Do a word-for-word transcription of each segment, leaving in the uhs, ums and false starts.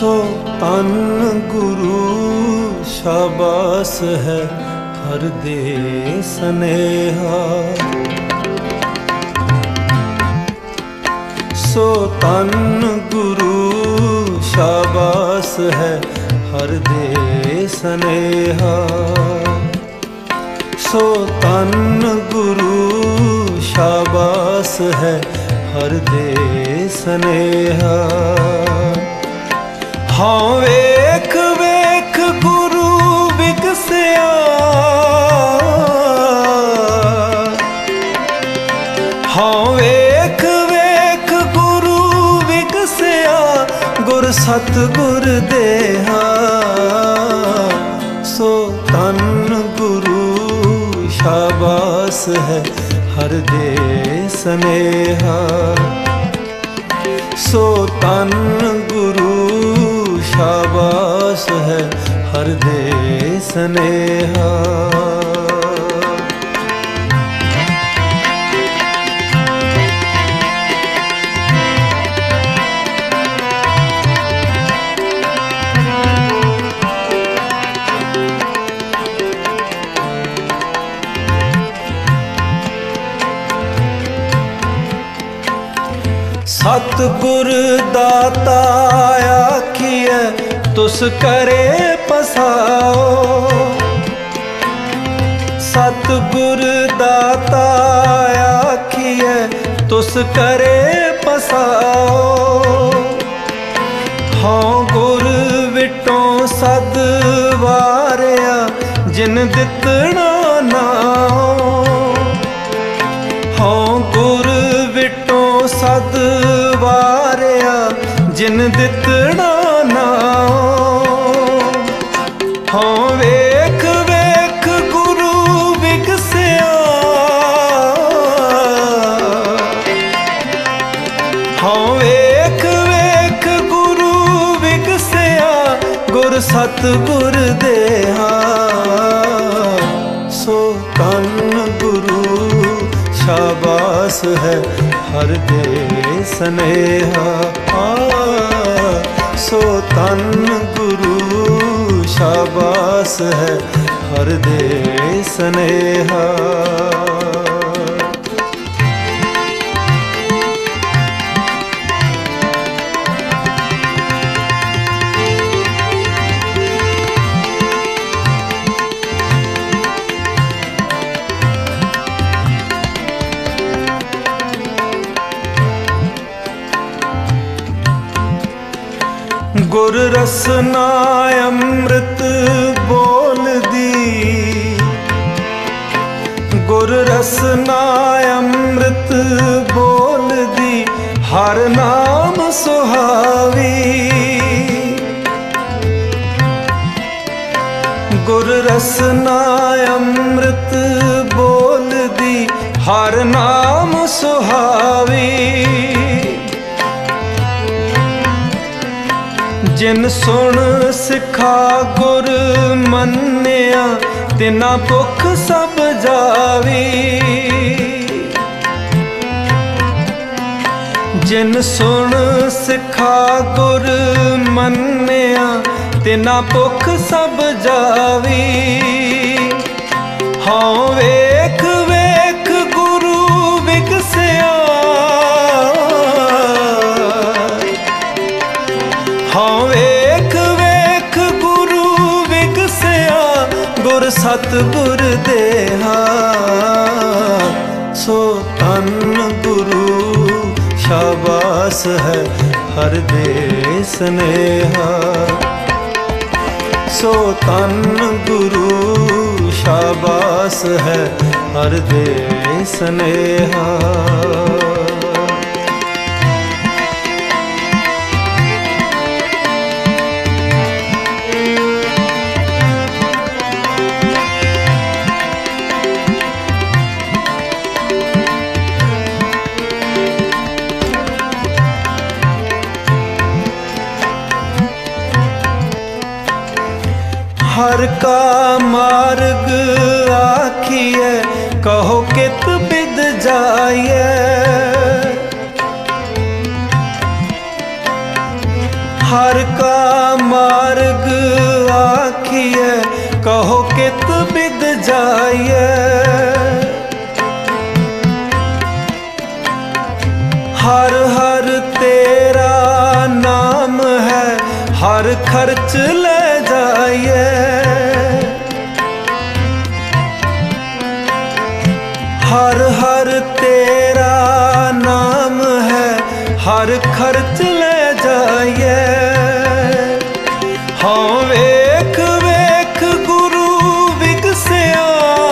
सो तन गुरु शाबास है हर दे स्नेहा। सो तन गुरु शाबास है हर दे स्नेहा। सो तन गुरु शाबास है हर दे स्नेहा। हाँ वेख वेख गुरु विकसिया, हाँ वेख वेख गुरु विकसिया, गुर सतगुर देहा। सो तन गुरु शाबास है हर दे स्नेहा। सो तन गुरु शाबास है हर दे स्नेहा। सतगुर दाता आखिए तुस करे पसाओ। सतगुर दाता आखिए तुस करे पसाओ। हाँ गुर विटों सद वारिया जिन दितना नाओ। हाँ गुर विटों सद वारिया जिन दितना नाओ। हाँ वेख वेख गुरु विकसिया, हाँ वेख वेख गुरु विकसिया, गुर सतगुर देहा। सो तन गुरु शाबास है हर दे स्नेहा। सो तन गुरु शाबास है हर दे स्नेहा। गुर रसना अमृत बोल दी। गुर रसना अमृत बोल दी, हर नाम सुहावी। गुर रसना अमृत बोल दी, हर नाम सुहावी। जिन सुन सिखा गुर मन्निया, तिना भुख सब जावी। जिन सुन सिखा गुर मन्निया, तिना भुख सब जावी। हाँ वेख वेख गुरु विकसिया, हाँ वेख वेख गुरु विकसिया, गुर सतगुर देहा। सो तन गुरु शाबास है हर दे स्नेहा। सो तन गुरु शाबास है हर दे स्नेहा। हर का मार्ग आखिए, कहो कित बिद जाइए। हर का मार्ग आखिए, कहो कित बिद जाइए। हर हर तेरा नाम है, हर खर्च ले जाइए। हर हर तेरा नाम है, हर खर्च ले जाइए। हाँ वेख वेख गुरु विगसिया,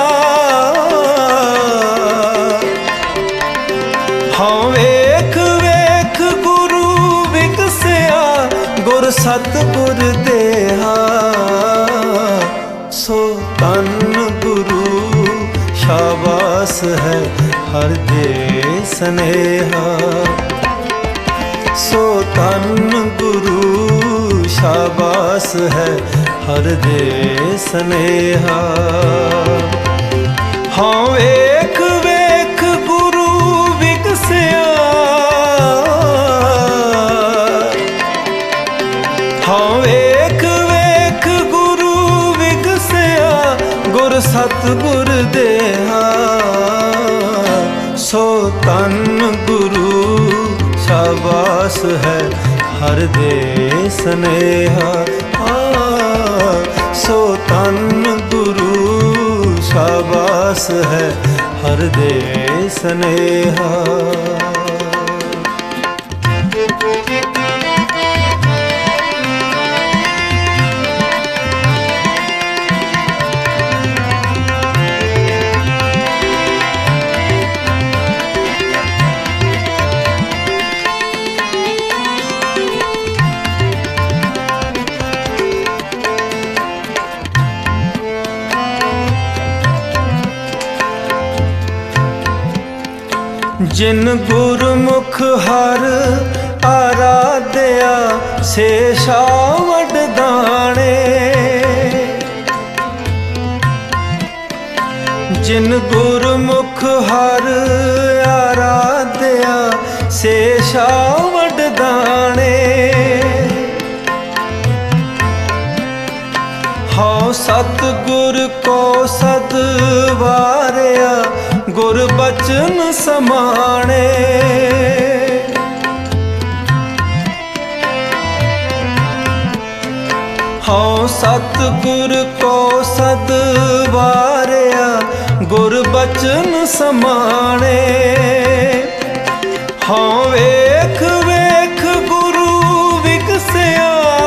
हाँ वेख वेख गुरु विगसिया। गुर सतगुर देहा, सो तन गुरु शाबास है हर दे स्नेहा। सो तन गुरु शाबास है हर दे स्नेहा। हाँ वेख वेख गुरु विगसिया, हाँ वेख वेख गुरु विगसिया। गुर सतगुर देहा, सो तन गुरु शाबास है हर दे स्नेहा। सो तन गुरु शाबास है हर दे स्नेहा। जिन गुरमुख हर आराध्या, से शावड दाने। जिन गुरमुख हर आराध्या, से शावड दाने। हाँ सतगुर को सदवारिया, गुर बचन समाणे। हाँ सतगुर को सदवारिया, गुर बचन समाणे। हाँ वेख वेख गुरु विगसिया,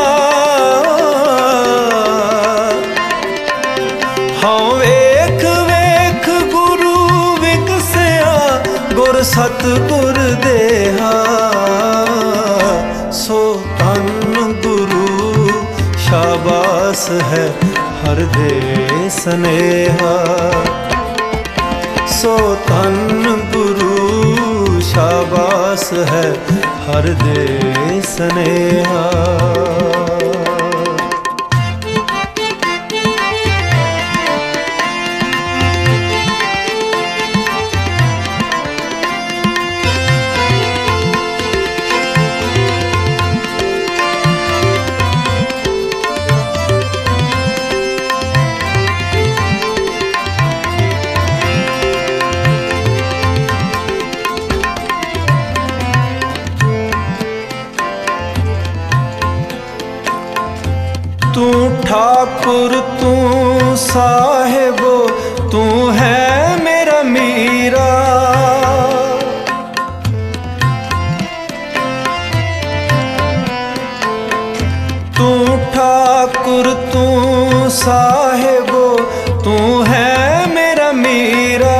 हाँ वेख वेख गुरु विगसिया। गुर सतगुर देहा, सो तन गुरु शाबास है हर दे स्नेहा। सो तन गुरु शाबास है हर दे स्नेहा। तू ठाकुर तू साहिबो, तू है मेरा मीरा। तू ठाकुर तू साहिबो, तू है मेरा मीरा।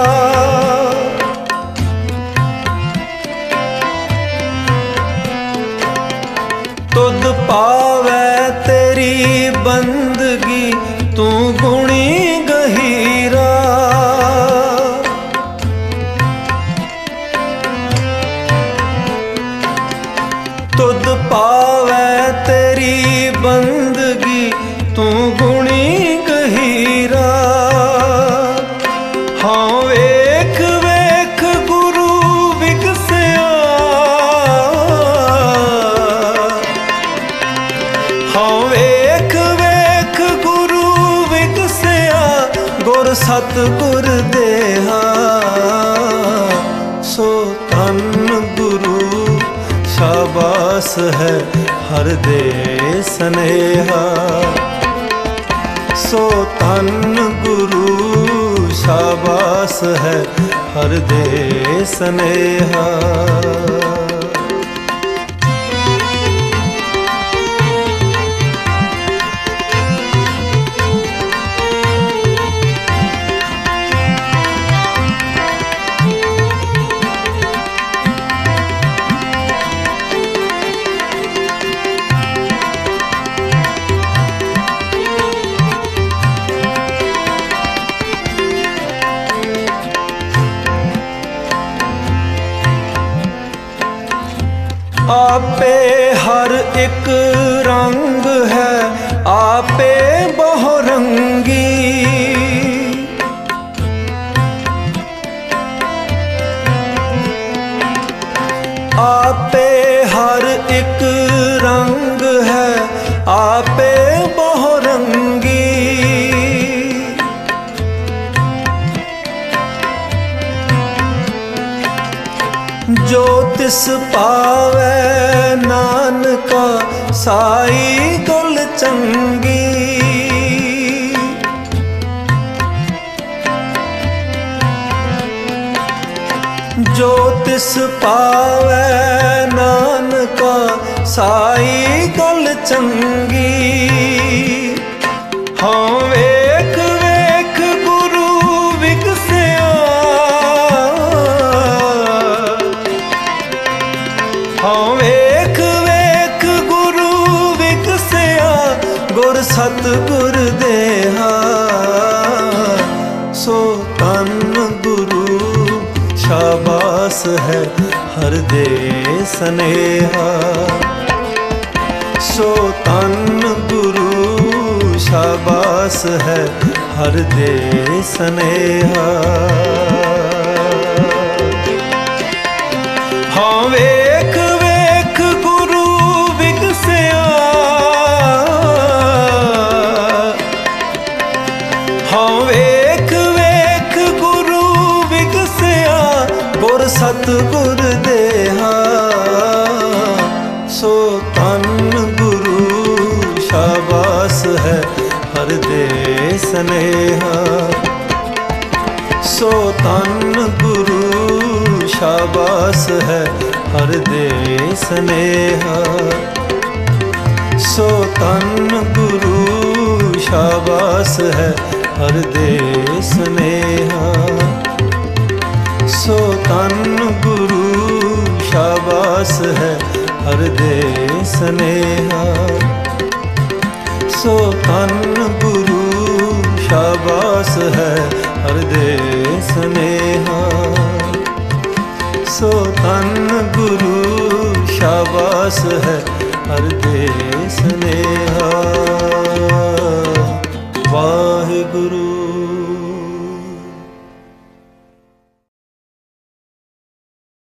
तुद पावे तेरी बंदगी, तू गुणी गहीरा। तुद पावे तेरी बंदगी, तू गुणी गहीरा। हाँ वेख वेख गुरु विगसिया, सतगुर देहा। सो धन गुरु शाबास है हर दे स्नेहा। सो धन गुरु शाबास है हर दे स्नेहा। आपे हर एक रंग है आपे बहुरंगी। आपे हर एक रंग है आपे बहुरंगी। जो तिस पावै नानका साई गुल चंगी। जो तिस पावै नानका साई गुल चंगी। हाँ वेख वेख गुरु विगसिया। हाँ वेख वेख गुरु विगसिया गुर सतगुर देहा। सो धन गुरु शाबास है हर दे स्नेहा। सो धन गुरु शाबास है हर दे स्नेहा। हाँ वेख वेख गुरु विगसिया। हाँ वेख वेख गुरु विगसिया गुर सतगुर देहा। सो धन गुरु शाबास है हर दे स्नेहा। सो धन गुरु शाबास है हर दे स्नेहा। सो धन गुरु शाबास है हर दे स्नेहा। सो धन गुरु शाबास है हर दे स्नेहा। सो धन गुरु शाबास है हर दे स्नेहा। सो धन गुरु शाबास है हर दे स्नेहा। वाह